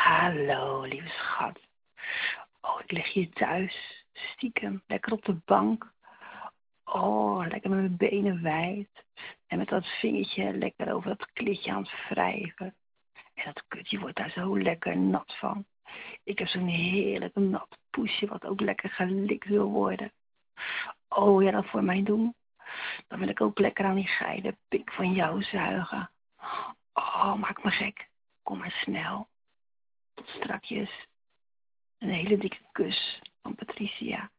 Hallo, lieve schat. Oh, ik lig hier thuis, stiekem, lekker op de bank. Oh, lekker met mijn benen wijd. En met dat vingertje lekker over dat klitje aan het wrijven. En dat kutje wordt daar zo lekker nat van. Ik heb zo'n heerlijk nat poesje wat ook lekker gelikt wil worden. Oh, ja, dat voor mij doen? Dan wil ik ook lekker aan die geile pik van jou zuigen. Oh, maak me gek. Kom maar snel. Tot strakjes. Een hele dikke kus van Patricia.